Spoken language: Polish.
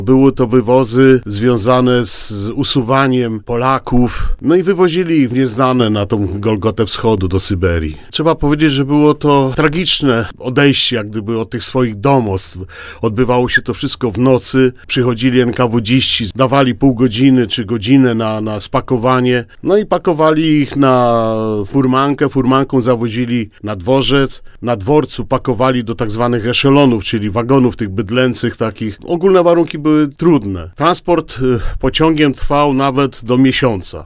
Były to wywozy związane z usuwaniem Polaków, no i wywozili ich w nieznane na tą Golgotę Wschodu do Syberii. Trzeba powiedzieć, że było to tragiczne odejście jak gdyby od tych swoich domostw. Odbywało się to wszystko w nocy, przychodzili NKWD-ści, dawali pół godziny czy godzinę na spakowanie, no i pakowali ich na furmankę, furmanką zawozili na dworzec, na dworcu pakowali do tak zwanych eszelonów, czyli wagonów tych bydlęcych takich. Ogólne warunki były trudne. Transport pociągiem trwał nawet do miesiąca.